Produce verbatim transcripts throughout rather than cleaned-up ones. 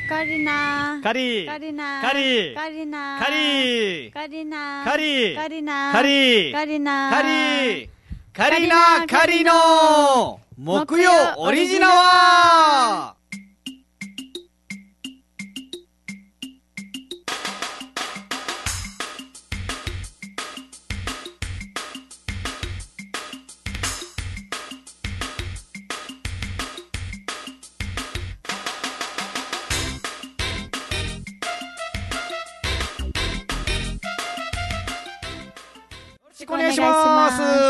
カリナカリカリナカリカリナカリカリナカリカリナカリカリナカリカリナカリの木曜オリジナワー。よろしくお願いします。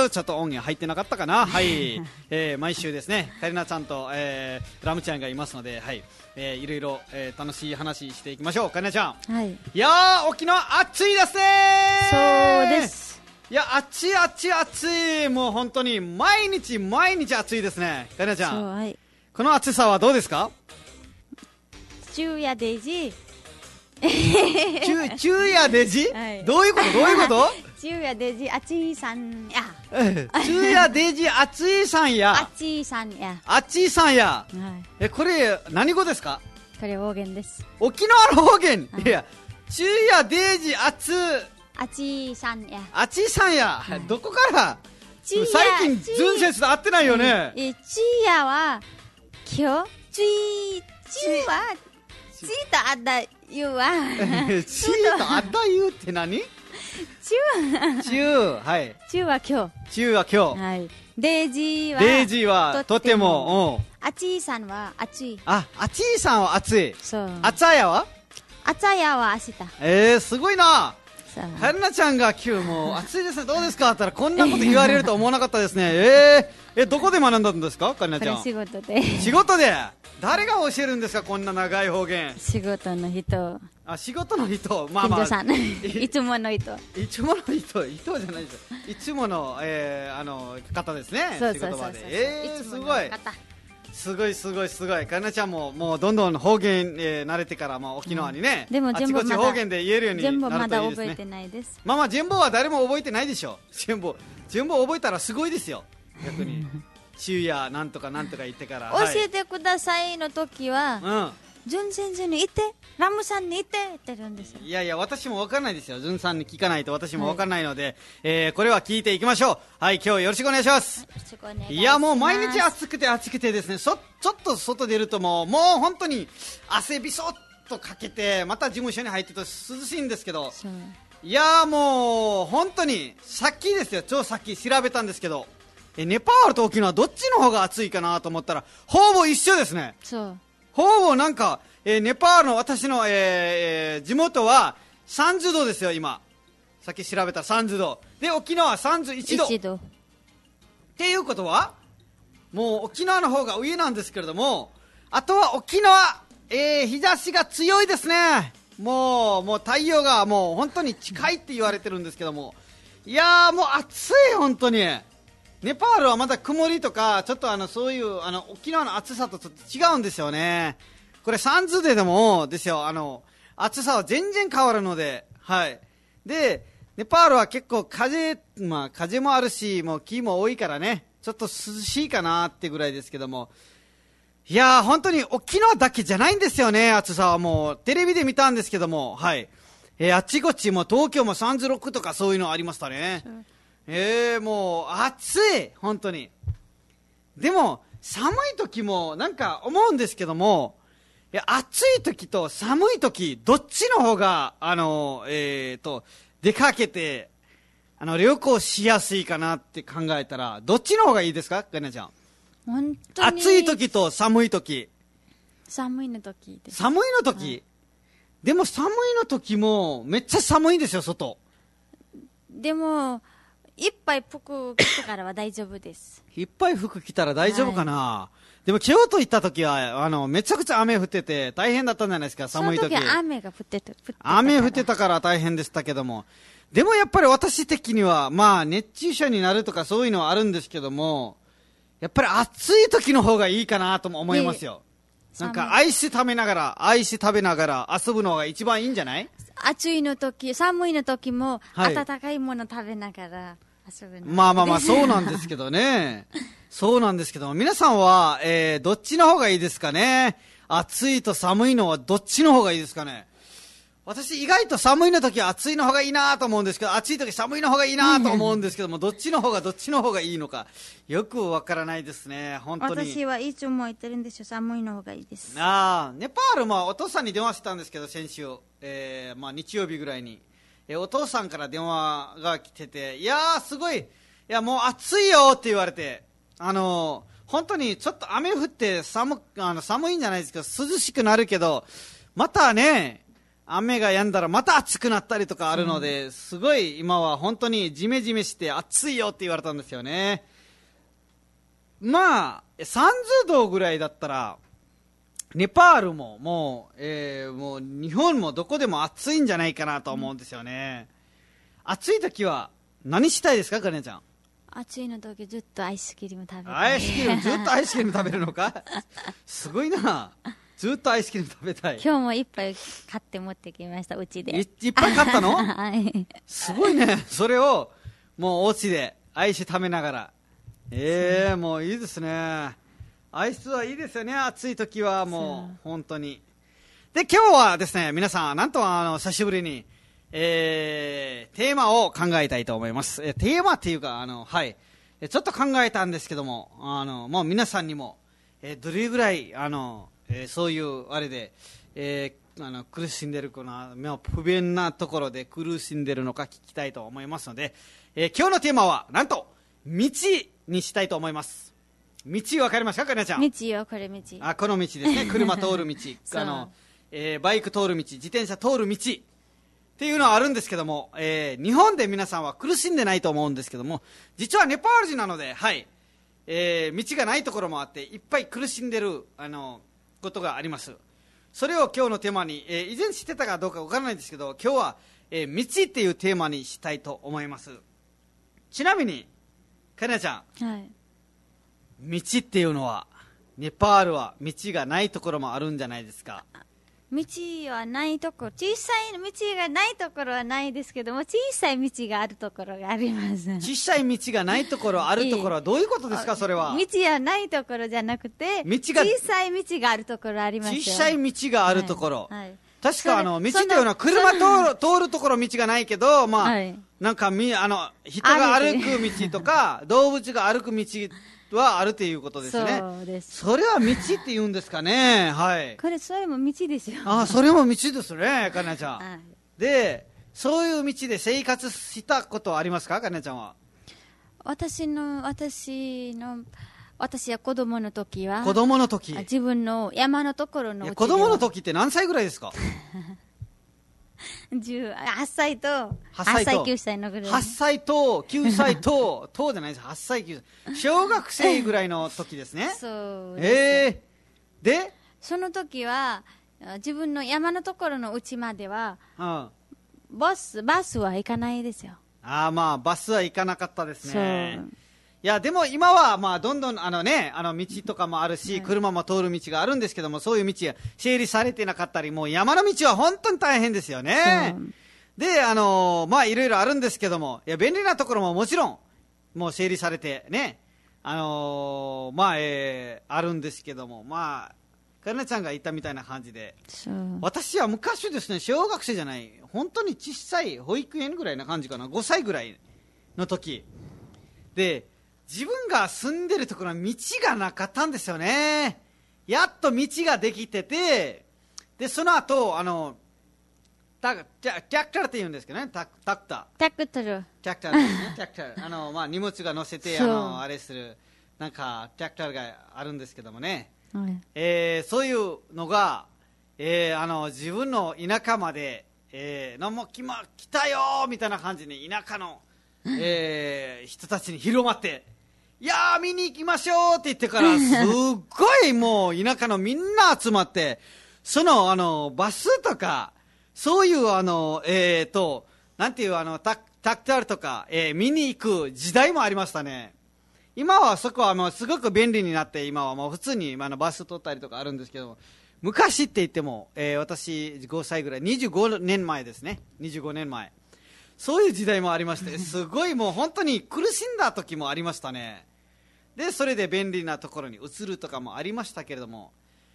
ちょっと音源入ってなかったかな。はい、えー、毎週ですね、カリナちゃんと、えー、ラムちゃんがいますので、はい、えー、いろいろ、えー、楽しい話していきましょう。カリナちゃん、 はい、 いやー沖縄暑いですねー。そうです。 いや、暑い暑い暑い、もう本当に毎日毎日暑いですね。カリナちゃん、 はい、 この暑さはどうですか？ 昼夜デジ昼昼夜デジ、 はい、 どういうことどういうこと昼夜デジ暑いさんや昼夜デジ暑いさんや暑いさんや暑いさんや、 はい、 えこれ何語ですか？ これ方言です。 沖縄の方言、 はい、 いや昼夜デジ暑暑いさんや暑いさんや、はい、どこから最近ズンセスと会ってないよね。 え昼夜は今日ちちはちとあったゆうはちとあったゆうって何？ ちちゅうはいちゅは今日ちゅうは今日、 はい、デイジーはデイジーはとても、 あちいさんは暑い。 あ、あちいさんは暑い。 そう。 あつあやはあつあやは明日。 えー、すごいな。 はるなちゃんが今日も暑いですね、どうですかって言ったらこんなこと言われると思わなかったですね。えー、えどこで学んだんですか、かりなちゃん？ 仕事で。 仕事で誰が教えるんですか、こんな長い方言？ 仕事の人。 あ、仕事の人、まあまあ、 さんいつもの人。 いつもの人、人じゃないですよ。いつもの、えー、あの方ですね。 そうそうそうそう。 仕事場で。えー、すごい。 方すごいすごいすごい。かなちゃんももうどんどん方言、えー、慣れてから、まあ、沖縄にね、 うん、でも全部あちこち方言で言えるようになるといいですね。 全部まだ覚えてないです。 まあまあ全部は誰も覚えてないでしょ。全部全部覚えたらすごいですよ、逆に。昼夜なんとかなんとか言ってから教えてくださいの時は、 はい、 うん、ジュン先生にいて、ラムさんにいてって言ってるんですよ。 いやいや、私も分からないですよ。ジュンさんに聞かないと私も分からないので、はい、えー、これは聞いていきましょう。はい、今日よろしくお願いします。 はい、よろしくお願いします。 いや、もう毎日暑くて暑くてですね、そちょっと外出るともうもう本当に汗びそっとかけて、また事務所に入ってると涼しいんですけど、いやもう本当にさっきですよ、超さっき調べたんですけど、えネパールと沖縄どっちの方が暑いかなと思ったらほぼ一緒ですね。 そうほぼなんか、えー、ネパールの私の、えーえー、地元はさんじゅうどですよ今。さっき調べたらさんじゅうどで、沖縄はさんじゅういちどっていうことはもう沖縄の方が上なんですけれども、あとは沖縄、えー、日差しが強いですね。もうもう太陽がもう本当に近いって言われてるんですけども、いやーもう暑い本当に。ネパールはまだ曇りとかちょっとあのそういうあの沖縄の暑さとちょっと違うんですよね。これさんじゅうどでもですよ、あの暑さは全然変わるので、はい。でネパールは結構風、まあ風もあるし、もう木も多いからね、ちょっと涼しいかなってぐらいですけども、いやー本当に沖縄だけじゃないんですよね、暑さは。もうテレビで見たんですけども、はい。えー、あっちこっちも東京もさんじゅうろくとかそういうのありましたね。えー、もう暑い本当に。でも寒い時もなんか思うんですけども、いや暑い時と寒い時どっちの方があのえーと出かけてあの旅行しやすいかなって考えたらどっちの方がいいですか、かなちゃん？ 本当に暑い時と寒い時。 寒いの時です。 寒いの時、はい、でも寒いの時もめっちゃ寒いんですよ外。 でもいっぱい服着てからは大丈夫です。 いっぱい服着たら大丈夫かな、はい、でも京都行った時はあのめちゃくちゃ雨降ってて大変だったんじゃないですか、寒い時。 その時は雨が降ってた、降ってたから雨降ってたから大変でしたけども、でもやっぱり私的にはまあ熱中症になるとかそういうのはあるんですけども、やっぱり暑い時の方がいいかなとも思いますよ。なんかアイス食べながらアイス食べながら遊ぶのが一番いいんじゃない？ 暑いの時、寒いの時も、はい、温かいもの食べながら遊ぶの。 まあまあまあそうなんですけどねそうなんですけど、皆さんは、えー、どっちの方がいいですかね。 暑いと寒いのはどっちの方がいいですかね。私意外と寒いの時は暑いの方がいいなと思うんですけど、暑い時寒いの方がいいなと思うんですけども、どっちの方がどっちの方がいいのかよくわからないですね。本当に私はいつも言ってるんですよ、寒いの方がいいです。 あネパールもお父さんに電話したんですけど、先週、えーまあ、日曜日ぐらいに、えー、お父さんから電話が来てて、いやーすごい、いやもう暑いよって言われて、あのー、本当にちょっと雨降って寒、あの寒いんじゃないですか、涼しくなるけど、またね雨が止んだらまた暑くなったりとかあるので、うん、すごい今は本当にジメジメして暑いよって言われたんですよね。まあさんじゅうどぐらいだったらネパールももう、えー、もう日本もどこでも暑いんじゃないかなと思うんですよね、うん、暑い時は何したいですか、かねちゃん。 暑いの時ずっとアイスクリーム食べる。 アイスクリームずっとアイスクリーム食べるのかすごいな、ずっとアイスクリーム食べたい。 今日もいっぱい買って持ってきました、うちで。 い, いっぱい買ったのはい、 すごいね。それをもうお家でアイス食べながら、えー、もういいですね。アイスはいいですよね、暑い時はもう本当に。で今日はですね、皆さんなんとあの久しぶりに、えー、テーマを考えたいと思います。えー、テーマっていうかあの、はい、ちょっと考えたんですけども、あのもう皆さんにも、えー、どれぐらいあの、えー、そういうあれで、えー、あの苦しんでるかな、不便なところで苦しんでるのか聞きたいと思いますので、えー、今日のテーマはなんと道にしたいと思います。道わかりますか、かなちゃん。 道よ、これ道。 あ、この道ですね。車通る道あの、えー、バイク通る道、自転車通る道っていうのはあるんですけども、えー、日本で皆さんは苦しんでないと思うんですけども、実はネパール人なので、はい、えー、道がないところもあっていっぱい苦しんでるあのことがあります。それを今日のテーマに、えー、以前知ってたかどうかわからないんですけど、今日は、えー、道っていうテーマにしたいと思います。ちなみにかなちゃん、はい、道っていうのはネパールは道がないところもあるんじゃないですか。 道はないところ、小さい道がないところはないですけども、小さい道があるところがあります。 小さい道がないところ、あるところはどういうことですか、それは。 道がないところじゃなくて、道が小さい道があるところありますよ。 小さい道があるところ、はいはい、確かあの道っていうのは車通る、通るところ道がないけど、まあ、はい、なんかみあの人が歩く道とか動物が歩く道はあるということですね。そうです。それは道って言うんですかね。はい。 これそれも道ですよ。 あ、それも道ですね、かなちゃん。はい、で、そういう道で生活したことはありますか、かなちゃんは。 私の私の私は子供の時は。 子供の時。 自分の山のところのうちで。 子供の時って何歳ぐらいですか。 じゅうはっさいとはっさいきゅうさいのぐらい。 はっさいときゅうさいととじゃないです。はっさいきゅうさい、小学生ぐらいの時ですね。 そうです。 えー、でその時は自分の山のところのうちまでは、うん、バスバスは行かないですよ。 ああ、まあバスは行かなかったですね。いやでも今はまあどんどんあのね、あの道とかもあるし、車も通る道があるんですけども、そういう道が整理されてなかったり、もう山の道は本当に大変ですよね。で、あのー、まあいろいろあるんですけども、いや便利なところももちろんもう整理されてね、あのー、まあ、えー、あるんですけども、まあかなちゃんが言ったみたいな感じで、私は昔ですね、小学生じゃない、本当に小さい保育園ぐらいな感じかな、ごさいぐらいの時で、自分が住んでるところは道がなかったんですよね。やっと道ができてて、でその後あのタクタクターって言うんですけどね、タクタクタタクタルタクターですね、タクター、あのまあ荷物が乗せてあのあれするなんかタクターがあるんですけどもね、はい、えー、そういうのが、えー、あの自分の田舎まで、えー、のも来ま来たよーみたいな感じに田舎の、えー、人たちに広まって。いやー見に行きましょうって言ってからすっごいもう田舎のみんな集まって、そのあのバスとかそういうあのえーとなんていうあのタクタクターとか、えー、見に行く時代もありましたね。今はそこはもうすごく便利になって、今はもう普通にあのバス取ったりとかあるんですけど、昔って言っても、えー、私ごさいぐらい、にじゅうごねんまえですね、にじゅうごねんまえ、そういう時代もありまして、すごいもう本当に苦しんだ時もありましたね。でそれで便利なところに移るとかもありましたけれども、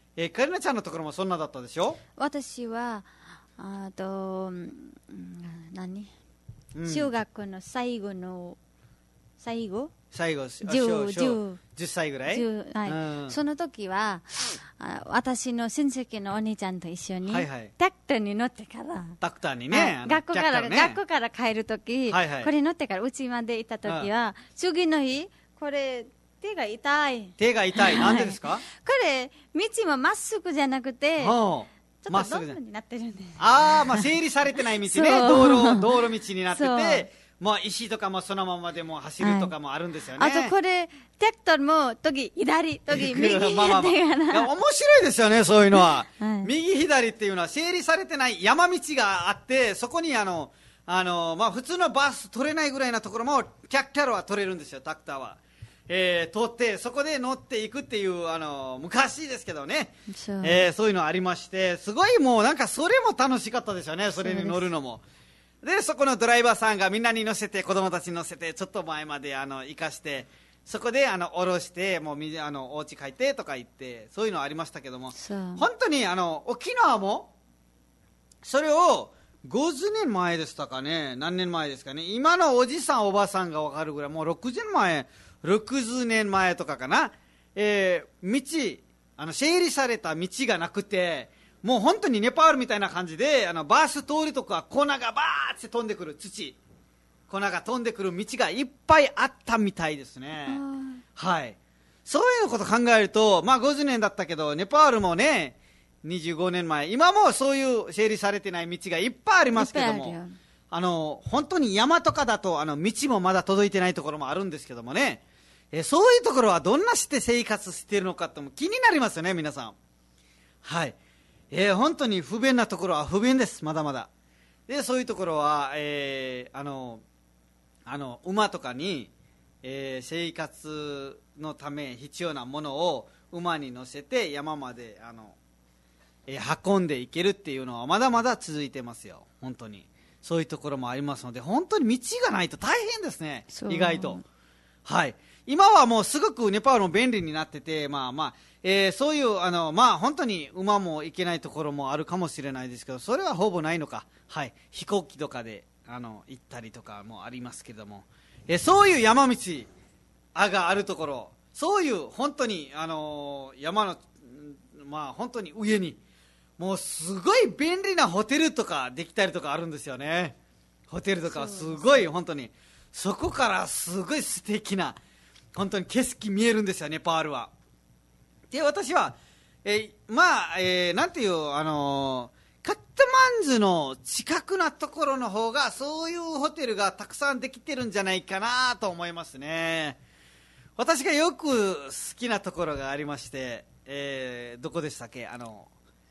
えー、カリナちゃんのところもそんなだったでしょ。 私はあと、うん、何、うん、中学の最後の最後最後 10, 10歳ぐらい、 はい、うん、その時はあ私の親戚のお兄ちゃんと一緒に、はいはい、タクターに乗ってからタクターにね、 学校から、ね、学校から帰る時、はいはい、これ乗ってから家まで行った時は、うん、次の日これ手が痛い手が痛いなんでですか、はい、 これ道もまっすぐじゃなくて、はあ、ちょっとドームになってるんです。 ああ、まあ整理されてない道ね道路道路道になってて、まあ、石とかもそのままでも走るとかもあるんですよね。 はい、あとこれテクトルも時左時右左まあまあ、まあ、いや面白いですよねそういうのは、はい、右左っていうのは整理されてない山道があって、そこにあのあの、まあ、普通のバス取れないぐらいなところもキャクターは取れるんですよ。タクターは、えー、通ってそこで乗っていくっていうあの昔ですけどね、そう、えー、そういうのありまして、すごいもうなんかそれも楽しかったですよね。それに乗るのもで、そこのドライバーさんがみんなに乗せて、子供たちに乗せて、ちょっと前まであの行かして、そこであの降ろして、もうあのお家帰ってとか言って、そういうのありましたけども、本当にあの沖縄もそれをごじゅうねんまえでしたかね、何年前ですかね、今のおじさんおばさんが分かるぐらい、もうろくじゅうねんまえ、ろくじゅうねんまえとかかな、えー、道あの整理された道がなくて、もう本当にネパールみたいな感じで、あのバス通りとか粉がバーって飛んでくる、土粉が飛んでくる道がいっぱいあったみたいですね。はい、そういうこと考えると、まあごじゅうねんだったけどネパールもねにじゅうごねんまえ、今もそういう整理されてない道がいっぱいありますけども、あの本当に山とかだとあの道もまだ届いてないところもあるんですけどもね、えそういうところはどんなして生活しているのかっても気になりますよね皆さん。はい、えー、本当に不便なところは不便です、まだまだ。でそういうところは、えー、あのあの馬とかに、えー、生活のため必要なものを馬に乗せて山まであの、えー、運んでいけるっていうのはまだまだ続いてますよ。本当にそういうところもありますので、本当に道がないと大変ですね、意外と。はい、今はもうすごくネパールも便利になってて、まあまあえー、そういうあの、まあ、本当に馬も行けないところもあるかもしれないですけど、それはほぼないのか、はい、飛行機とかであの行ったりとかもありますけれども、えー、そういう山道があるところ、そういう本当に、あのー、山の、まあ、本当に上にもうすごい便利なホテルとかできたりとかあるんですよね。ホテルとかすごい本当にそこからすごい素敵な本当に景色見えるんですよ、ネパールは。で私は、えー、まあ、えー、なんていう、あのー、カットマンズの近くなところの方がそういうホテルがたくさんできてるんじゃないかなと思いますね。私がよく好きなところがありまして、えー、どこでしたっけ、あの、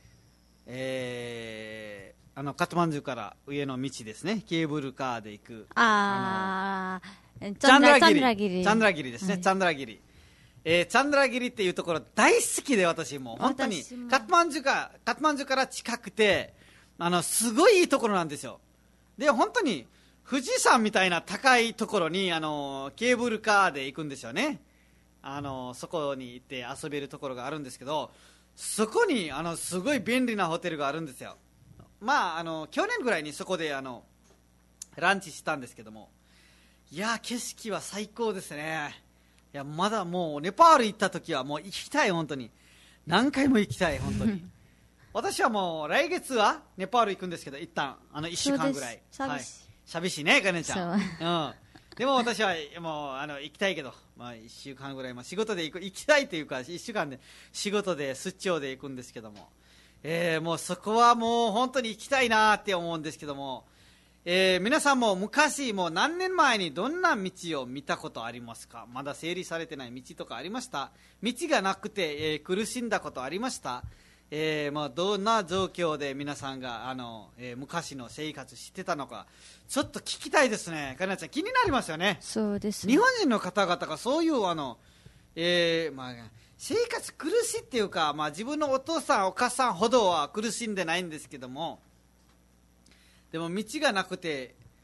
えー、あのカットマンズから上の道ですね、ケーブルカーで行く、 ああのチャンドラギリ、チャンドラギリですね、はい、チャンドラギリ、えー、チャンドラギリっていうところ大好きで、私も本当にカットマンズかカットマンズから近くて、あのすごいいいところなんですよ。で本当に富士山みたいな高いところにあのケーブルカーで行くんですよね。あのそこに行って遊べるところがあるんですけど、そこにあのすごい便利なホテルがあるんですよ。まああの去年ぐらいにそこであのランチしたんですけども、いや景色は最高ですね。いやまだもうネパール行った時はもう行きたい、本当に何回も行きたい、本当に私はもう来月はネパール行くんですけど、一旦あのいっしゅうかんぐらい、 寂しい、 寂しいね、かねちゃん、うん、でも私はもうあの行きたいけど、まあ、いっしゅうかんぐらい、まあ、仕事で行く行きたいというかいっしゅうかんで仕事で出張で行くんですけども、えー、もうそこはもう本当に行きたいなって思うんですけども、えー、皆さんも昔もう何年前にどんな道を見たことありますか？まだ整理されてない道とかありました？道がなくて、えー、苦しんだことありました？えーまあ、どんな状況で皆さんがあの、えー、昔の生活してたのかちょっと聞きたいですね。かなちゃん気になりますよね。 そうですね、 日本人の方々がそういうあの、えーまあ、生活苦しいっていうか、まあ、自分のお父さんお母さんほどは苦しんでないんですけども、でも道がなくて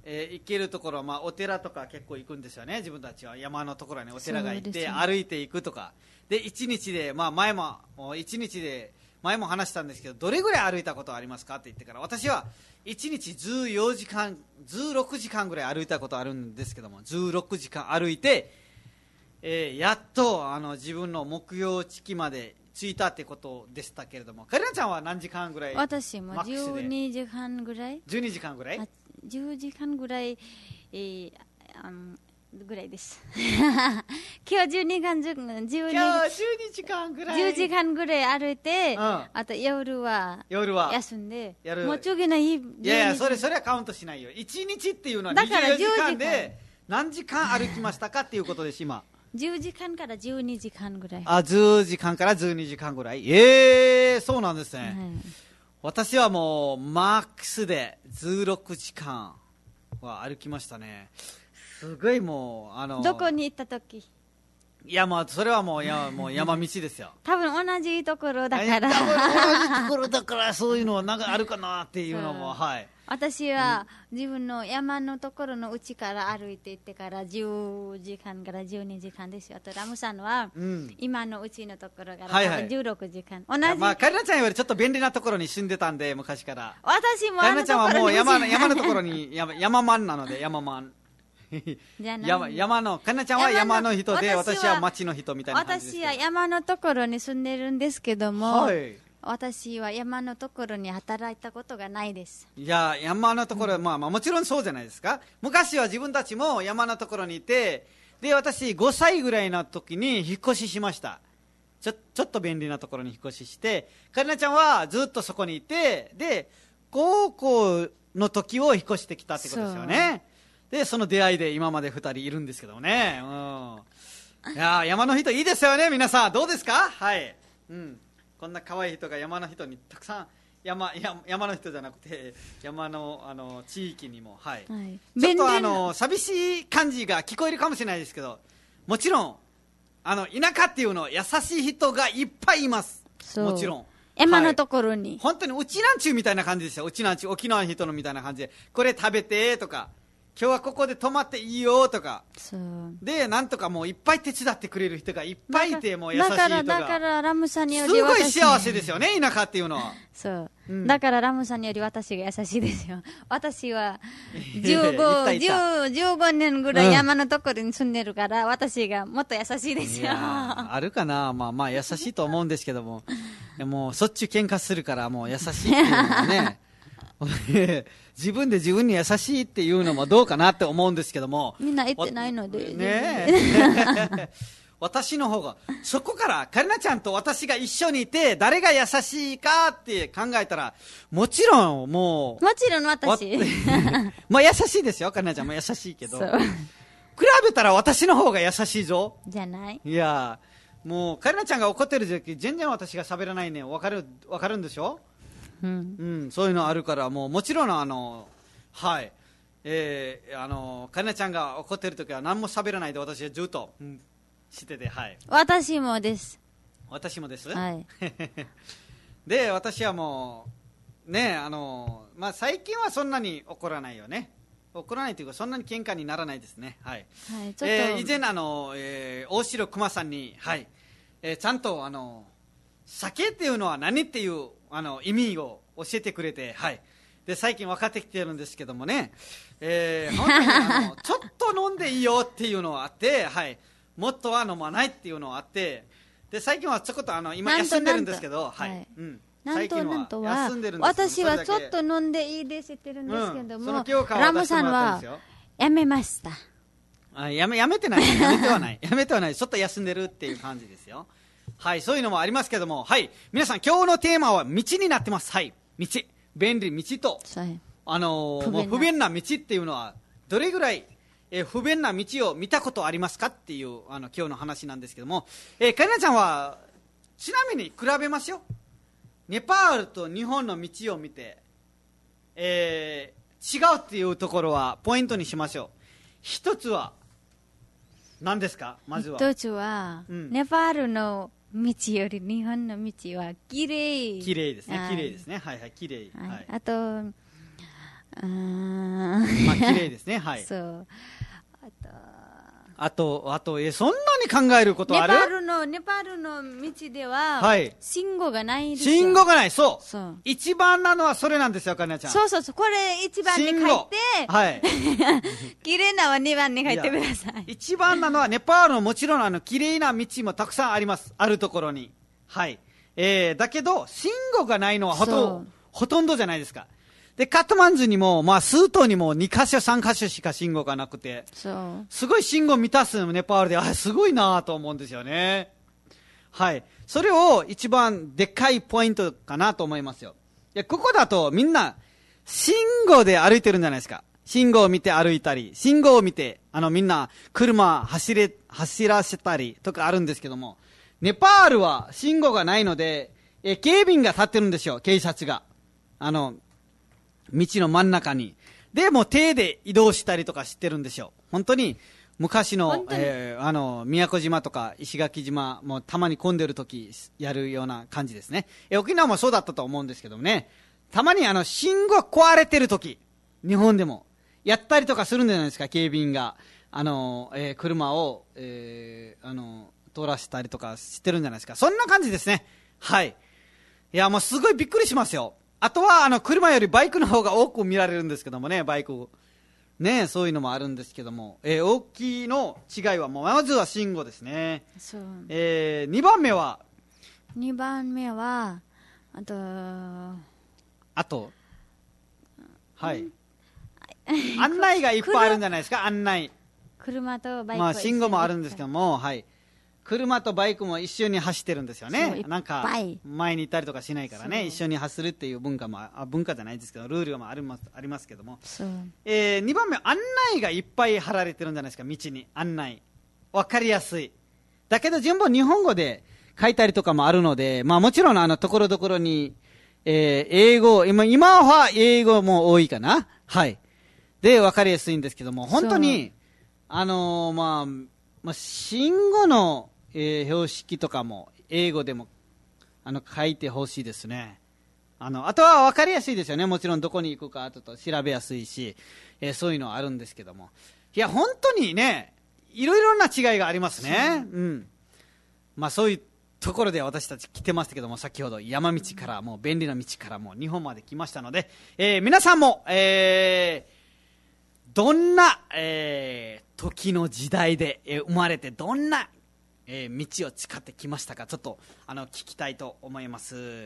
えー行けるところは、まあ、お寺とか結構行くんですよね。自分たちは山のところにお寺がいて、 そうですね歩いていくとかで一日で、まあ、前ももう一日で前も話したんですけど、どれぐらい歩いたことありますかって言ってから、私はいちにちじゅうよじかんじゅうろくじかんぐらい歩いたことあるんですけども、じゅうろくじかん歩いて、えーやっとあの自分の目標地区まで着いたってことでしたけれども、カリナちゃんは何時間ぐらい？ 私もマックスでじゅうにじかんぐらいじゅうにじかんぐらいあじゅうじかんぐらい、えーあのぐらいです今日じゅうにじかんじゅうにじゅうに今日じゅうにじかんぐらいじゅうじかんぐらい歩いて、 うんあと夜は夜は休んでやるもう次の日いやいや、それじゅうにじそれはカウントしないよ。いちにちっていうのはだからにじゅうよじかんじゅうじかで何時間歩きましたかっていうことです今。 じゅうじかんからじゅうにじかんぐらい、 あ、じゅうじかんからじゅうにじかんぐらい。ええー、そうなんですね、 はい、 私はもうマックスでじゅうろくじかんは歩きましたね。すごいもうあのどこに行った時？ いや、まあそれはもうやもう山道ですよ。 多分同じところだから多分同じところだからそういうのはなんかあるかなっていうのも、はい。 私は自分の山のところのうちから歩いて行ってからじゅうじかんからじゅうにじかんですよ。あとラムさんはうん今のうちのところからはいはい多分じゅうろくじかん、同じ、 まあカリナちゃんよりちょっと便利なところに住んでたんで昔から。 私もカリナちゃんはもう山のに山のところに山山マンなので山マン。 じゃない山山のカリナちゃんは山の人で、 山の私は町の人みたいな感じですけど。 私は山のところに住んでるんですけども、 はい私は山のところに働いたことがないです。 いや山のところ、まあ、まあもちろんそうじゃないですか。昔は自分たちも山のところにいて、で私ごさいぐらいの時に引っ越ししました。ちょちょっと便利なところに引っ越しして、カリナちゃんはずっとそこにいて、で高校の時を引っ越してきたってことですよね。でその出会いで今までふたりいるんですけどね、うん、いや山の人いいですよね。皆さんどうですか？はい、うん、こんな可愛い人が山の人にたくさん、山, 山, 山の人じゃなくて山 の, あの地域にも、はいはい、 ちょっとあの寂しい感じが聞こえるかもしれないですけど、もちろんあの田舎っていうのは優しい人がいっぱいいます。もちろん山のところに、 はい、本当にうちなんちゅうみたいな感じですよ。うちなんちゅう沖縄の人のみたいな感じで、これ食べてとか、今日はここで泊まっていいよとか、 そうでなんとかもういっぱい手伝ってくれる人がいっぱいいて、もう優しい人が、 だからだからラムさんによりすごい私幸せですよね、田舎っていうのは。 そう、 うん、 だからラムさんにより私が優しいですよ。私はじゅうご、 いたいたじゅうごねんぐらい山のところに住んでるから、うん、私がもっと優しいですよ。 いやあるかな、まあまあ優しいと思うんですけどもでもしょっちゅう喧嘩するから、もう優しいっていうのはね自分で自分に優しいっていうのもどうかなって思うんですけども、 みんな言ってないのでね私の方が、そこからカリナちゃんと私が一緒にいて誰が優しいかって考えたら、もちろんもうもちろん私まあ優しいですよ、カリナちゃんも優しいけど、 そう比べたら私の方が優しいぞ。 じゃない、 いやもうカリナちゃんが怒ってる時全然私が喋らないね、分かる分かるんでしょ、 うんうん、そういうのあるから、もうもちろんあのはい、えー、あのカリナちゃんが怒ってる時は何も喋らないで私はずっと、うん、してて、はい、 私もです。 私もです、 はい、 で私はもうね、あの、まあ、最近はそんなに怒らないよね。怒らないというかそんなに喧嘩にならないですね。はい、 はい、ちょっと、 えー、以前あの、えー、大城熊さんに、はいえー、ちゃんとあの酒っていうのは何っていうあの意味を教えてくれて、はい、で最近分かってきてるんですけどもね、えー、本当にあのちょっと飲んでいいよっていうのがあって、はい、もっとは飲まないっていうのがあって、で最近はちょこっとあの今休んでるんですけど、はい、うん、 なんとなんとは休んでるんですけど、 私はちょっと飲んでいいですって言ってるんですけども、 うん、その許可をラム出してもさんはらったんですよ。 やめました。 あやめやめてないやめてはないやめてはない、ちょっと休んでるっていう感じですよ。はい、そういうのもありますけども、はい、皆さん今日のテーマは道になってます。はい、道、便利道と、あのー、 不便なもう不便な道っていうのはどれぐらい、えー不便な道を見たことありますかっていうあの今日の話なんですけども、えー、カリナちゃんはちなみに比べますよ。ネパールと日本の道を見て、えー、違うっていうところはポイントにしましょう。一つは何ですか？まずは一つは、 うんネパールの道より日本の道はきれい。 綺麗ですね、 はい綺麗ですね、はいはい、綺麗、 はいはい、 あとあまあ綺麗ですね。はい。 そう。あと、 あと、あと、え、そんなに考えることある？ ネパールの、ネパールの道では、はい。信号がないですよ。 信号がない、そう。 そう。 一番なのはそれなんですよ、かなちゃん。 そうそうそう、これ一番に書いて、 はい。 綺麗なはにばんに書いてください。 い一番なのは、ネパールのもちろんあの、綺麗な道もたくさんあります。あるところに。はい。えー、だけど、信号がないのはほと、ほとんどじゃないですか。で、カトマンズにも、まあ、数島にもにかしょ、さんかしょしか信号がなくて、 そうすごい信号満たすネパールで、あ、すごいなと思うんですよね。はい。それを一番でっかいポイントかなと思いますよ。で、ここだとみんな、信号で歩いてるんじゃないですか。信号を見て歩いたり、信号を見て、あのみんな車走れ、走らせたりとかあるんですけども、ネパールは信号がないので、え、警備員が立ってるんですよ、警察が。あの、道の真ん中に。で、もう手で移動したりとかしてるんですよ。本当に、昔の、えー、あの、宮古島とか石垣島もたまに混んでる時やるような感じですね。え、沖縄もそうだったと思うんですけどもね。たまにあの、信号壊れてる時、日本でも、やったりとかするんじゃないですか、警備員が。あの、えー、車を、えー、あの、通らせたりとかしてるんじゃないですか。そんな感じですね。はい。いや、もうすごいびっくりしますよ。あとは、あの、車よりバイクの方が多く見られるんですけどもね、バイク。ね、そういうのもあるんですけども、えー、大きいの違いは、もうまずは信号ですね。 そう。 えー、にばんめはにばんめは、あと、 あと、はい。案内がいっぱいあるんじゃないですか、案内。 車とバイク。 まあ、信号もあるんですけども、はい。車とバイクも一緒に走ってるんですよね。なんか、前に行ったりとかしないからね、一緒に走るっていう文化も、あ、文化じゃないですけど、ルールもあります、ありますけども。えー、にばんめ、案内がいっぱい貼られてるんじゃないですか、道に。案内。わかりやすい。だけど、全部日本語で書いたりとかもあるので、まあもちろん、あの、ところどころに、えー、英語、今、今は英語も多いかな。はい。で、わかりやすいんですけども、本当に、あのー、まあ、まあ、信号の、えー、標識とかも英語でもあの書いてほしいですね。あのあとは分かりやすいですよね。もちろんどこに行くかとと調べやすいし、えー、そういうのはあるんですけども、いや本当にね、いろいろな違いがありますね。うん、まあそういうところで私たち来てましたけども、先ほど山道からもう便利な道からもう日本まで来ましたので、えー、皆さんも、えー、どんな、えー、時の時代で、えー、生まれてどんなえー、道を使ってきましたか、ちょっとあの聞きたいと思います。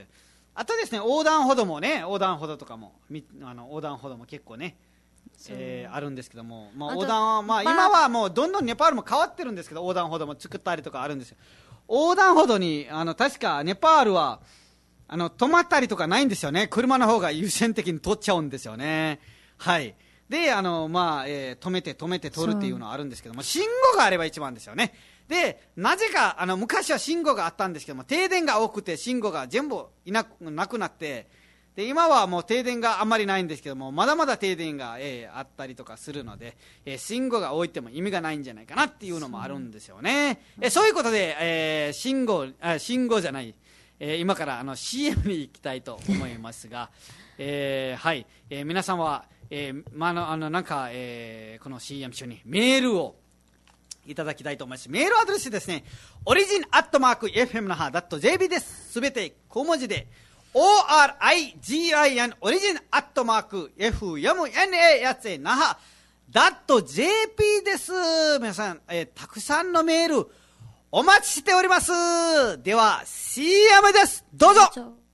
あとですね、横断歩道もね、横断歩道とかもあの横断歩道も結構ね、えー、あるんですけども、まあ、横断は、まあ、今はもうどんどんネパールも変わってるんですけど、横断歩道も作ったりとかあるんですよ。横断歩道にあの確かネパールはあの止まったりとかないんですよね。車の方が優先的に通っちゃうんですよね。はい。で、あのまあ、えー、止めて止めて通るっていうのはあるんですけども、信号があれば一番ですよね。で、なぜかあの昔は信号があったんですけども、停電が多くて信号が全部いなくなくなって、で今はもう停電があんまりないんですけども、まだまだ停電が、えー、あったりとかするので、えー、信号が置いても意味がないんじゃないかなっていうのもあるんですよね。そう、えー、そういうことで、えー、信号あ信号じゃない、えー、今からあの シーエム に行きたいと思いますが、えー、はい、えー、皆さんは、えーまあ、のあのなんか、えー、この シーエム 中にメールをいただきたいと思います。メールアドレスですね、オリジンアットマーク エフエム 那覇 ドット ジェーピー です。すべて小文字で オーアールアイジーアイエヌ オリジンアットマーク エフエムエヌエー やつえ那覇 ドット ジェーピー です。皆さん、えー、たくさんのメールお待ちしております。では シーエム です。どうぞ。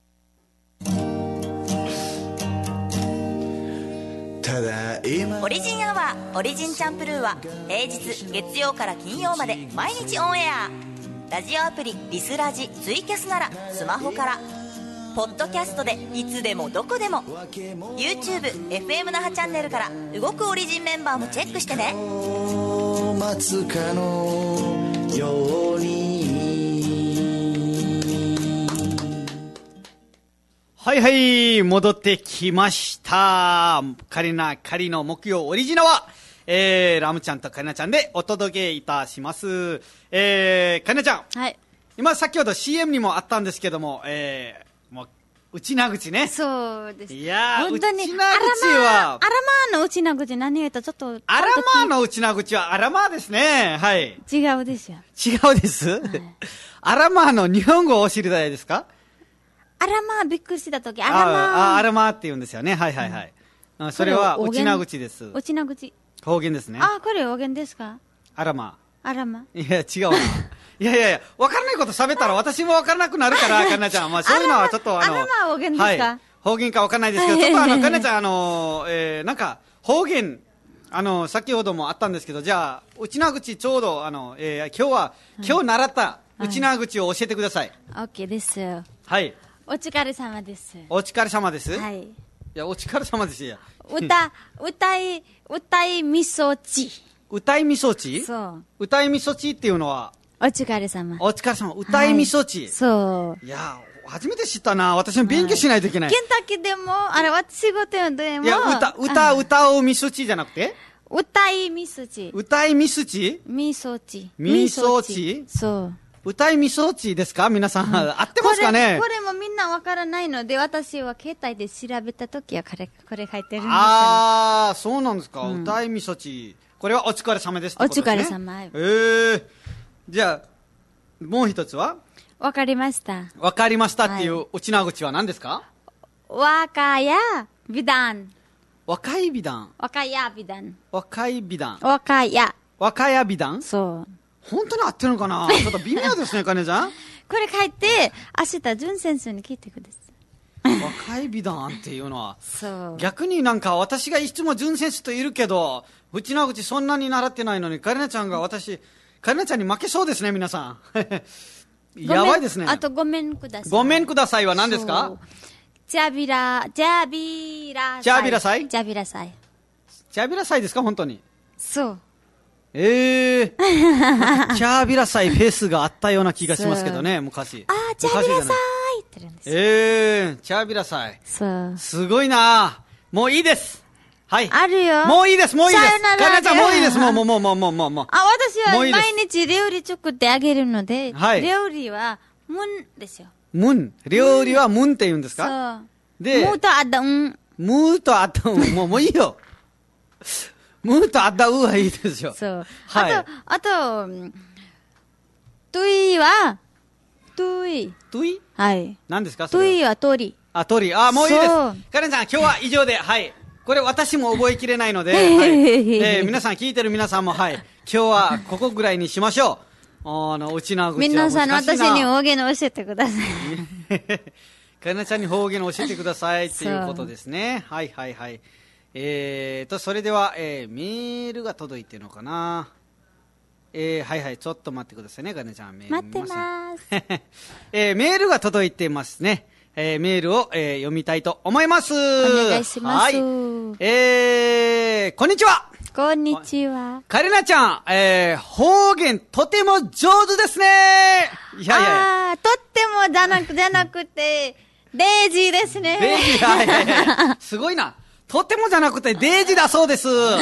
オリジンアワーオリジンチャンプルーは平日月曜から金曜まで毎日オンエア。ラジオアプリリスラジツイキャスならスマホから、ポッドキャストでいつでもどこでも、 YouTube エフエム 那覇チャンネルから動くオリジンメンバーもチェックしてね。待つかのように。 はいはい、戻ってきました。カリナカリの木曜オリジナは、えー、ラムちゃんとカリナちゃんでお届けいたします。えー、カリナちゃん、 はい、 今先ほど シーエム にもあったんですけども、えー、もう内名口ね。 そうです。 いやー、 本当に、 内名口は、 アラマーの内名口何言うとちょっと。 アラマーの内名口はアラマーですね。はい。 違うですよ。 違うです、はい、アラマーの日本語を知りたいですか？ アラマーびっくりしたとき、アラマー。 ああ、アラマーって言うんですよね。はいはいはい。うん、それは内名口です。 内名口。 方言ですね。 あ、これ方言ですか？ アラマー。アラマー。いや、違うな。いやいやいや、わからないこと喋ったら私もわからなくなるから、かなちゃん。まあそういうのはちょっとあの、 アラマー方言ですか？ はい。方言かわかんないですけど、ちょっとあの、かなちゃん、あの、えー、なんか、方言、あの、先ほどもあったんですけど、じゃあ、内名口ちょうど、あの、えー、今日は、今日習った内名口を教えてください。 オッケーです。 はい。 お疲れ様です。 お疲れ様です。 はい。いや、お疲れ様ですよ。 歌、歌い、歌いみそち。 歌いみそち？ そう。 歌いみそちっていうのは、 お疲れ様。 お疲れ様。歌いみそち。 はい、そう。 いや、初めて知ったな。私も勉強しないといけない。 ケンタッキーでも、あれ、私仕事でも。 いや、歌、歌、歌うみそちじゃなくて歌いみそち。 歌いみそちみそち。 みそちそう。 歌いみそちですか皆さん、うん、合ってますかね？ これ、これもみんなわからないので、私は携帯で調べたときはこれ、これ書いてるんですよ、ね。 あー、そうなんですか。 うん、 歌いみそち。これはお疲れ様ですってことですね。 お疲れ様。 えー。じゃあ、もう一つはわかりました。 わかりましたっていう内名口は何ですか？ 若や美談。 若い美談。 若や美談。 若い美談。 若や。 若や美談？ そう。 本当に合ってるのかな？ちょっと微妙ですね、かねちゃん。 これ書いて、明日、淳先生に聞いてください。 若い美談っていうのは、 そう。 逆になんか私がいつも淳先生といるけど、内名口そんなに習ってないのに、かねちゃんが私、かねちゃんに負けそうですね、皆さん。やばいですね。 あとごめんください。 ごめんくださいは何ですか？ ジャビラ、ジャビラサイ。 ジャビラサイ？ ジャビラサイ。 ジャビラサイですか本当に。 そう。 ええー。ジャービラサイフェスがあったような気がしますけどね、昔。 あー、ジャービラサイって言うんですよ。 ええー、ジャービラサイ。 そう。 すごいなもういいです。はい。 あるよ。 もういいです、もういいです。かなちゃんもういいです、もう、もう、もう、もう、もう、もう。もうあ、私は毎日料理作ってあげるので、 はい、 料理は、ムンですよ。 ムン。料理はムンって言うんですか？ そう。 で、 ムーとアダウン。 ムーとアダウン。もう、もういいよ。ムーとアダウンはいいですよ。 そう。 はい。 あと、あと、トイは、トイ。 トイ？ はい。 何ですか？ トイは鳥。 あ、鳥。あ、もういいです。カレンさん、今日は以上で、はい。これ私も覚えきれないので、はい。えー、皆さん、聞いてる皆さんも、はい。今日はここぐらいにしましょう。あの、うちなぐちは難しいな。 皆さん、私に方言教えてください。 カレンちゃんに方言教えてくださいっていうことですね。はいはいはい。えーと、それでは、えー、メールが届いてるのかな。えー、はいはい、ちょっと待ってくださいね、かねちゃん。メール待ってます。 えー、メールが届いてますね。えー、メールを、えー、読みたいと思います。 お願いします。はい。 えー、こんにちは。 こんにちは。 カレナちゃん、えー、方言とても上手ですね。いやいや。 あー、とってもじゃなく、じゃなくて、デイジーですね。 デイジー、はいはいはい。すごいな。とってもじゃなくて、デイジーだそうです。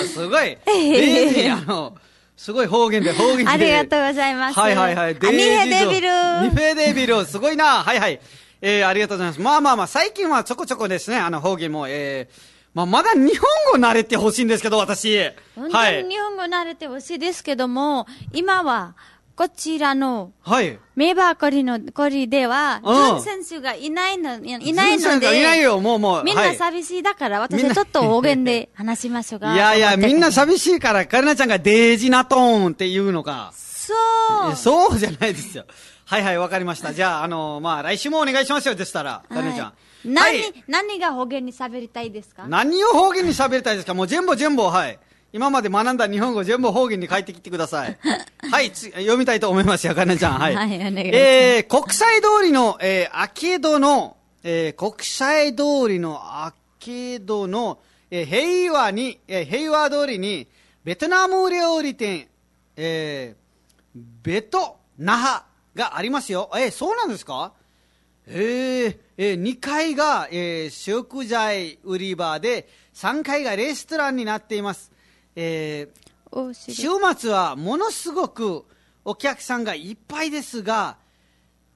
すごい。デイジー、あの、すごい方言で、方言で。 ありがとうございます。 はいはいはい。 デイジー。ニフェデビル。 ニフェデビル。すごいな。はいはい。えー、ありがとうございます。まあまあまあ、最近はちょこちょこですね、あの方言も、えー、まあまだ日本語慣れてほしいんですけど、私。 本当に日本語慣れてほしいですけども、はい、今は、こちらの、 はい。 メバーコリの、コリでは、ジョン選手がいないの、いないので、 いないよ、もうもう。 みんな寂しいだから、はい、私はちょっと方言で話しましょうか。 いやいや、みんな寂しいから、カレナちゃんがデージナトーンっていうのか。 そう。 そうじゃないですよ。はいはい、わかりました。じゃあ、あの、まあ、来週もお願いしますよ、でしたら、カレナちゃん。 何、はい、何が方言に喋りたいですか？ 何を方言に喋りたいですか？もう全部全部、はい。今まで学んだ日本語全部方言に書いてきてください。はい、読みたいと思いますよ、かねちゃん。はい。 はい、お願いします。 えー、国際通りの、えー、アーケードの、えー、国際通りのアーケードの、えー、平和に、えー、平和通りに、ベトナム料理店、えー、ベトナハがありますよ。えー、そうなんですか？えー、えー、にかいが、えー、食材売り場で、さんがいがレストランになっています。えー、週末はものすごくお客さんがいっぱいですが、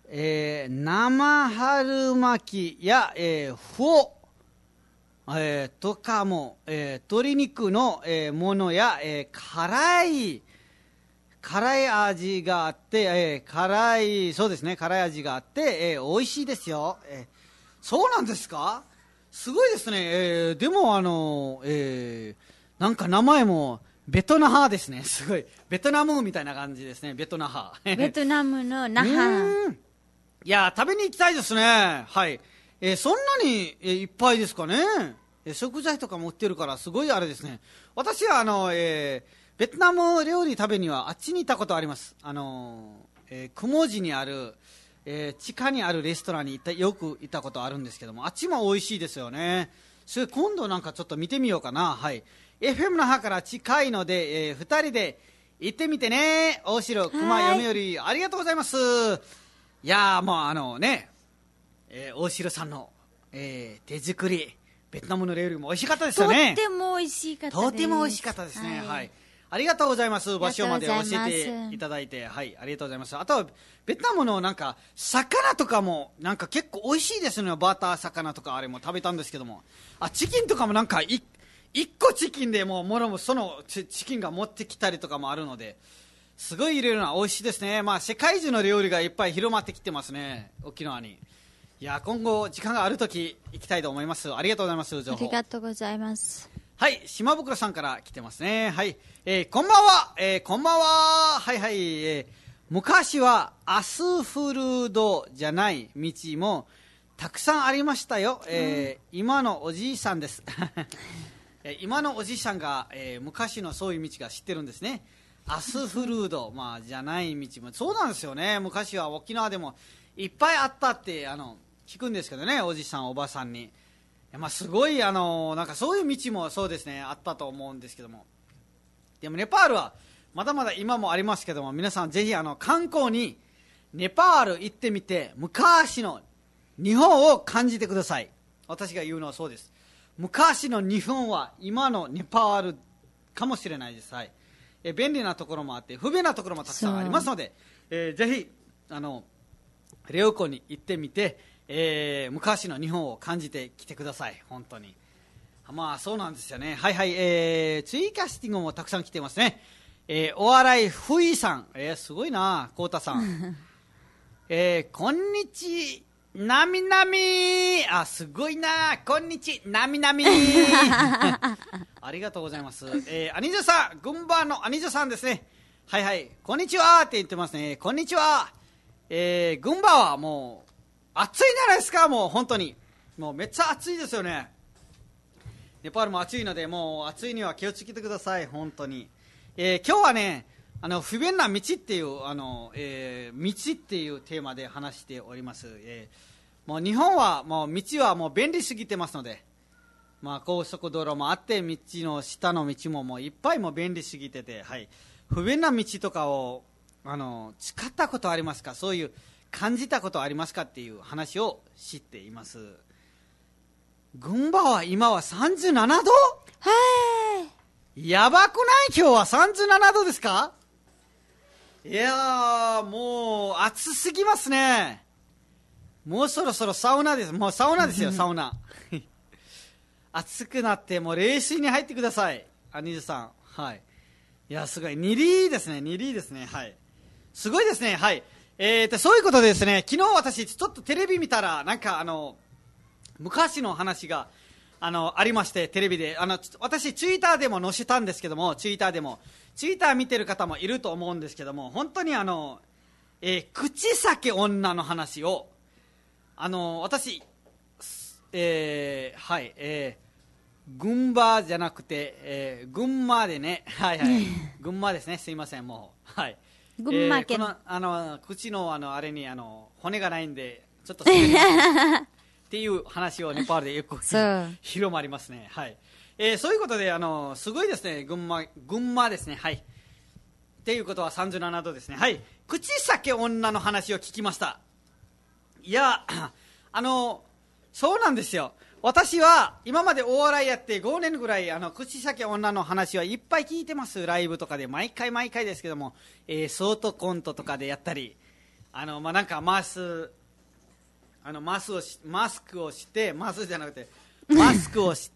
えー、生春巻きや、えー、フォー、えー、とかも、えー、鶏肉の、えー、ものや、えー、辛い辛い味があって、えー、辛いそうですね辛い味があって、えー、美味しいですよ、えー、そうなんですか、すごいですね、えー、でもあの、えー、なんか名前もベトナハですね、すごいベトナムみたいな感じですね、ベトナハベトナムの那覇。 いや食べに行きたいですね、はい、えー、そんなに、えー、いっぱいですかね、えー、食材とかも売ってるからすごいあれですね。私はあの、えー、ベトナム料理食べにはあっちに行ったことあります。あの、えー、雲寺にある、えー、地下にあるレストランに行ったよく行ったことあるんですけども、あっちも美味しいですよね。それ今度なんかちょっと見てみようかな。はい、 エフエム の方から近いので、えー、ふたりで行ってみてね。大城熊読売ありがとうございます。いやーもうあのね、えー、大城さんの、えー、手作りベトナムの料理も美味しかったですよね。 とっても美味しかったです。 とても美味しかったですね、はい、はい、ありがとうございます。場所まで教えていただいて、はい、ありがとうございます。あとはベトナムのなんか魚とかもなんか結構美味しいですね。バター魚とかあれも食べたんですけども、あチキンとかもなんかい一個チキンでもうもろもそのチキンが持ってきたりとかもあるので、すごい入れるのは美味しいですね。まあ世界中の料理がいっぱい広まってきてますね、沖縄に。いや今後時間があるとき行きたいと思います。ありがとうございます。情報ありがとうございます。 はい、島袋さんから来てますね。はい、えー、こんばんは、えー、こんばんは。はいはい、えー、昔はアスフルードじゃない道もたくさんありましたよ。えーうん、今のおじいさんです。今のおじいさんが、えー、昔のそういう道が知ってるんですね。アスフルード、まあ、じゃない道もそうなんですよね。昔は沖縄でもいっぱいあったってあの聞くんですけどね、おじさんおばさんに。まあ、すごいあのなんかそういう道もそうですねあったと思うんですけども、でもネパールはまだまだ今もありますけども、皆さんぜひあの観光にネパール行ってみて昔の日本を感じてください。私が言うのはそうです。昔の日本は今のネパールかもしれないです。はい、え便利なところもあって不便なところもたくさんありますので、えー、ぜひあの旅行に行ってみて、えー、昔の日本を感じてきてください。本当にまあそうなんですよね。はいはい、えー、ツイキャスティングもたくさん来てますね。えー、お笑いふいさん、えー、すごいなこうたさん、えー、こんにちなみなみ、あすごいなこんにちなみなみありがとうございます。えー、アニジョさん、群馬のアニジョさんですね。はいはい、こんにちはって言ってますね。こんにちは。えー、群馬はもう暑いじゃないですか。もう本当にもうめっちゃ暑いですよね。ネパールも暑いので、もう暑いには気をつけてください。本当に、えー、今日はねあの不便な道っていうあの、えー、道っていうテーマで話しております。えー、もう日本はもう道はもう便利すぎてますので、まあ、高速道路もあって道の下の道ももういっぱいもう便利すぎてて、はい、不便な道とかをあの使ったことありますか。そういう感じたことありますかっていう話を知っています。群馬は今はさんじゅうななど、はいやばくない。今日はさんじゅうななどですか。いやーもう暑すぎますね。もうそろそろサウナです。もうサウナですよサウナ暑くなってもう冷水に入ってください。アニジュさん、はい、いやすごいにリーですね。にリーですね。はい、すごいですね。はい、えーとそういうことでですね、昨日私ちょっとテレビ見たらなんかあの昔の話があのありまして、テレビであの私ツイッターでも載せたんですけども、ツイッターでもツイッター見てる方もいると思うんですけども、本当にあの、えー、口裂け女の話をあの私、えー、はい、えー、群馬じゃなくて、えー、群馬でね、はいはい群馬ですね、すいませんもう、はい、 群馬県、 えー、このあの口のあのあれにあの骨がないんでちょっとっていう話をネパールでよく広まりますね。はい、えー、そういうことであのすごいですね。群馬群馬ですね。はい。っていうことはさんじゅうななどですね。はい。口裂け女の話を聞きました。いやあのそうなんですよ。私は今までお笑いやってごねんぐらいあの口裂け女の話はいっぱい聞いてます。ライブとかで毎回毎回ですけども、えー、ショートコントとかでやったり。 あの、まあ、なんかマス、あの、マスをし、マスクをして、マスじゃなくて、マスクをして、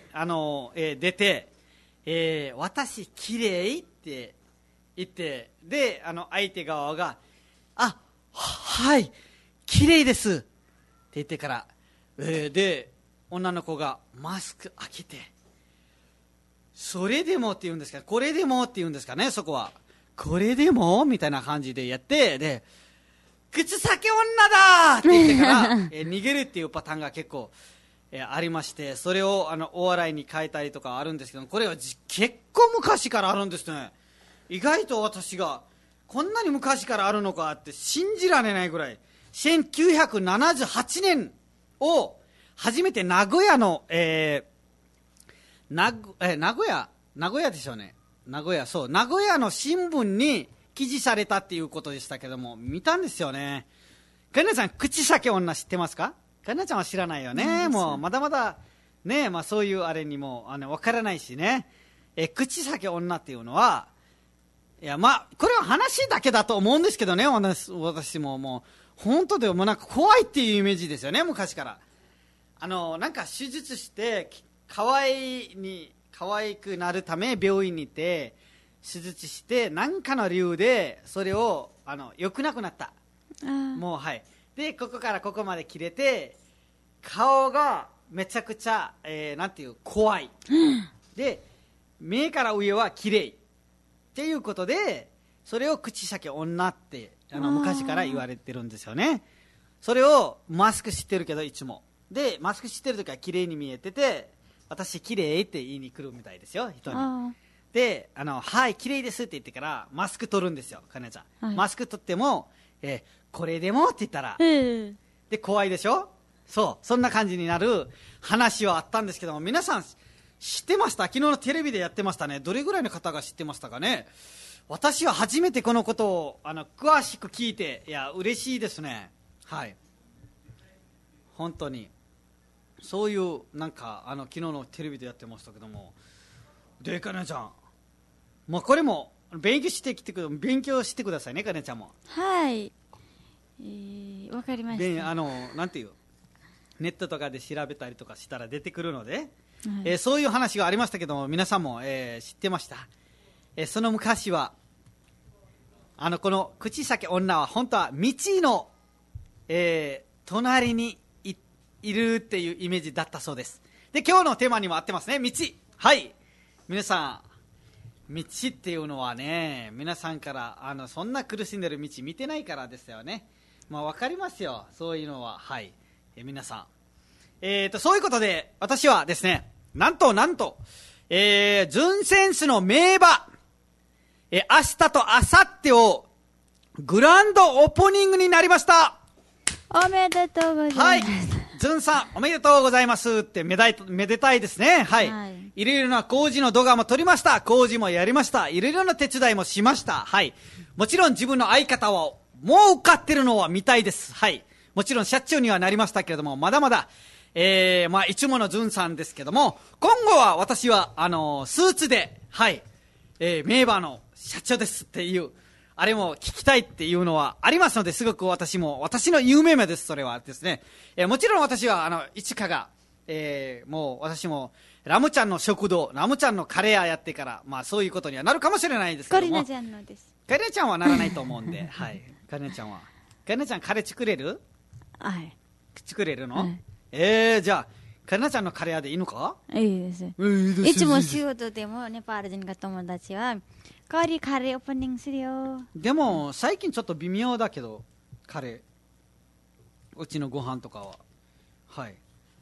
あの、えー、出て、えー、私、綺麗って言って、で、あの、相手側が、あ、はい、綺麗ですって言ってから、えー、で、女の子がマスク開けて、それでもって言うんですか、これでもって言うんですかね、そこは。これでもみたいな感じでやって、で、口先女だって言ってから、えー、逃げるっていうパターンが結構、えー、ありまして、それをあのお笑いに変えたりとかあるんですけど、これはじ結構昔からあるんですね。意外と私が、こんなに昔からあるのかって信じられないぐらい、せんきゅうひゃくななじゅうはちねんを初めて名古屋の、えー、なえー、名古屋、名古屋でしょうね。名古屋、そう、名古屋の新聞に記事されたっていうことでしたけども、見たんですよね。かなちゃん、口先女知ってますか？かなちゃんは知らないよね。もう、まだまだ、ね、まあそういうあれにも、あの、わからないしね。え、口先女っていうのは、いや、まあ、これは話だけだと思うんですけどね、私、私ももう、本当でもなんか怖いっていうイメージですよね、昔から。あの、なんか手術して、可愛いに、可愛くなるため病院に行って、手術して、何かの理由で、それを、あの、良くなくなった。もう、はい。で、ここからここまで切れて、顔がめちゃくちゃ、えー、なんていう、怖い。で、目から上は綺麗。っていうことで、それを口先女ってあの昔から言われてるんですよね。それをマスクしてるけどいつもで、マスクしてる時は綺麗に見えてて、私綺麗って言いに来るみたいですよ、人に。で、あの、はい、綺麗ですって言ってからマスク取るんですよ、かなちゃん、はい、マスク取っても、えー、これでもって言ったら、で、怖いでしょ。そう、そんな感じになる話はあったんですけども、皆さん知ってました？昨日のテレビでやってましたね。どれぐらいの方が知ってましたかね。私は初めてこのことをあの詳しく聞いて、いや嬉しいですね。はい、本当にそういうなんかあの昨日のテレビでやってましたけども、でかねちゃん、まあ、これも勉強してきてく勉強してくださいね、かねちゃんも。 はい、えー、わかりました。 あのなんていうネットとかで調べたりとかしたら出てくるので、はい、えー、そういう話がありましたけども、皆さんも、えー、知ってました？えー、その昔はあのこの口先女は本当は道の、えー、隣に い, いるっていうイメージだったそうです。で、今日のテーマにも合ってますね、道。はい、皆さん、道っていうのはね、皆さんからあのそんな苦しんでる道見てないからですよね。まあ分かりますよ、そういうのは。はい、えー、皆さん、えーとそういうことで私はですね、なんとなんと、えー、ズンセンスの名馬、えー、明日と明後日をグランドオープニングになりました。 おめでとうございます。 はい、ズンさんおめでとうございますってめだいめでたいですね。はい、はい、いろいろな工事の動画も撮りました。工事もやりました。いろいろな手伝いもしました。はい、もちろん自分の相方をもう受かってるのは見たいです。はい、もちろん社長にはなりましたけれども、まだまだえー、まあ、いつものズンさんですけども、今後は私は、あのー、スーツで、はい、えー、名馬の社長ですっていう、あれも聞きたいっていうのはありますので、すごく私も、私の夢目です、それはですね。えー、もちろん私は、あの、いつかが、えー、もう私も、ラムちゃんの食堂、ラムちゃんのカレー屋やってから、まあ、そういうことにはなるかもしれないですけども。 カリナちゃんのです。 カリナちゃんはならないと思うんで、はい。カリナちゃんは。カリナちゃん、カレー作れる？ はい。 作れるの？ はい、 えー、じゃあ、カリナちゃんのカレー屋でいいのか？ いいです。いつも仕事でもネパール人が友達はカリカレーオープニングするよ。 でも最近ちょっと微妙だけど、カレーうちのご飯とかははい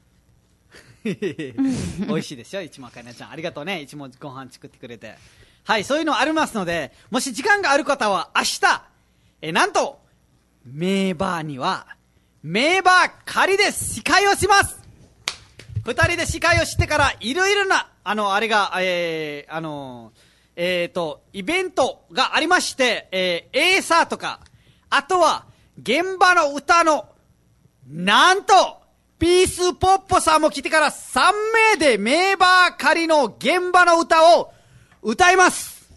美味しいですよ。いつもカリナちゃんありがとうね。いつもご飯作ってくれて。はい、そういうのありますので、もし時間がある方は明日、えなんと名馬には名馬狩りで司会をします。二人で司会をしてからいろいろなあのあれが、えー、あのえーとイベントがありまして、えー、エーサーとか、あとは現場の歌のなんとピースポッポさんも来てからさんめいで名馬狩りの現場の歌を歌います。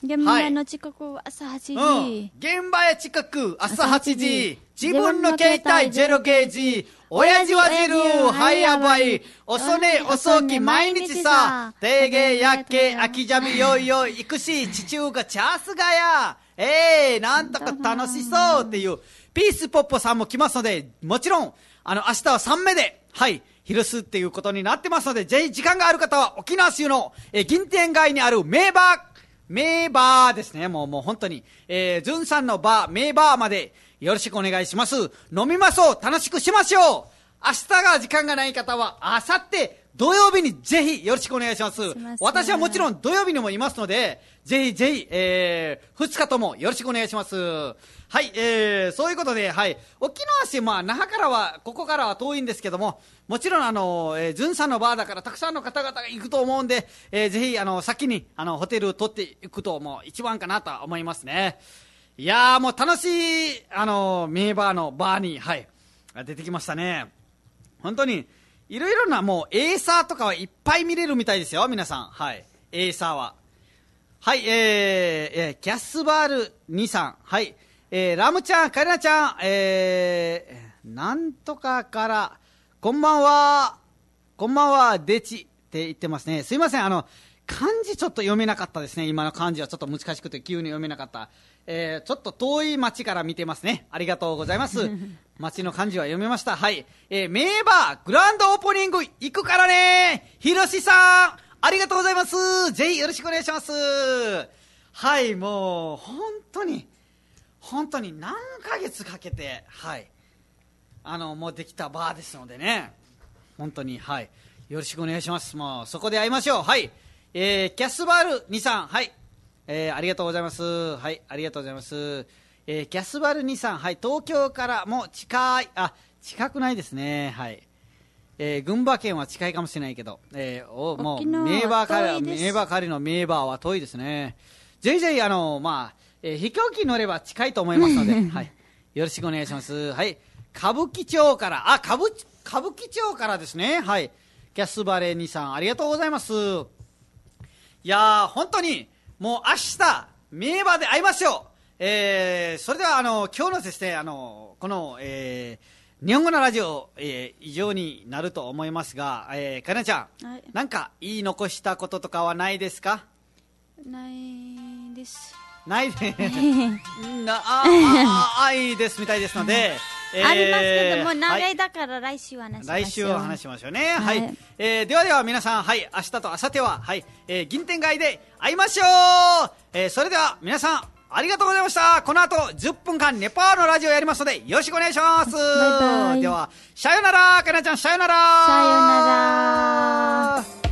現場の近く朝はちじ、うん、 現場へ近く朝はちじ、自分の携帯ゼロゲージ、親父はジルはいやばい、遅ね遅き毎日さ、てげやっけあきじゃみよいよい行くし、地中がチャースがや、えー、なんとか楽しそうっていうピースポッポさんも来ますので、もちろんあの明日はさんめで、はい昼すっていうことになってますので、ぜひ時間がある方は沖縄州の、えー、銀天街にある名バー名バーですね。もうもう本当に、えー、ズンさんのバー名バーまでよろしくお願いします。飲みましょう、楽しくしましょう。明日が時間がない方はあさって土曜日にぜひよろしくお願いします。します私はもちろん土曜日にもいますので、ぜひぜひ、えー、ふつかともよろしくお願いします。はい、えー、そういうことで、はい、沖縄市、まあ、那覇からは、ここからは遠いんですけども、もちろん、あの、えー、ズンさんのバーだから、たくさんの方々が行くと思うんで、えー、ぜひ、あの、先に、あの、ホテルを取っていくと、もう、一番かなとは思いますね。いやー、もう楽しい、あの、名バーのバーに、はい、出てきましたね。本当に、いろいろな、もう、エーサーとかはいっぱい見れるみたいですよ、皆さん。はい、エーサーは。はい、えー、えー、キャスバールにさん、はい、えー、ラムちゃん、カリナちゃん、えー、なんとかから、こんばんは、こんばんは、デチって言ってますね。すいません、あの、漢字ちょっと読めなかったですね。今の漢字はちょっと難しくて急に読めなかった。えー、ちょっと遠い町から見てますね。ありがとうございます。町の漢字は読めました。はい。えー、名バー、グランドオープニング行くからね。ひろしさん、ありがとうございます。ぜひよろしくお願いします。はい、もう、本当に、本当に何ヶ月かけて、はい、あのもうできたバーですのでね、本当に、はい、よろしくお願いします。もうそこで会いましょう。はい、えー、キャスバールにさん、はい、えー、ありがとうございます。はい、ありがとうございます。えー、キャスバールにさん、はい、東京からも近い、あ、近くないですね。はい、えー、群馬県は近いかもしれないけど、えー、おもう名バーから名バーからの名バーは遠いですね。ぜひぜひあのまあ。えー、飛行機に乗れば近いと思いますので、はい、よろしくお願いします。はい、歌舞伎町から、あ、歌舞歌舞伎町からですね。はい、キャスバレーにさん、ありがとうございます。いやー、本当にもう明日名場で会いましょう。えー、それではあの今日のですね、あのこの、えー、日本語のラジオ、えー、以上になると思いますが、えー、かなちゃん、はい、なんか言い残したこととかはないですか？ ないです。 ないでなああいいですみたいですので、 えー、ありますけども長いだから来週は話しましょう。 来週は話しましょうね。はい、はい、えー、ではでは皆さん、はい、明日と明後日は、はい、えー、銀天街で会いましょう。えー、それでは皆さんありがとうございました。この後じゅっぷんかんネパールのラジオやりますのでよろしくお願いします。バイバイ。ではさよなら、かなちゃん、さよなら。 さよなら。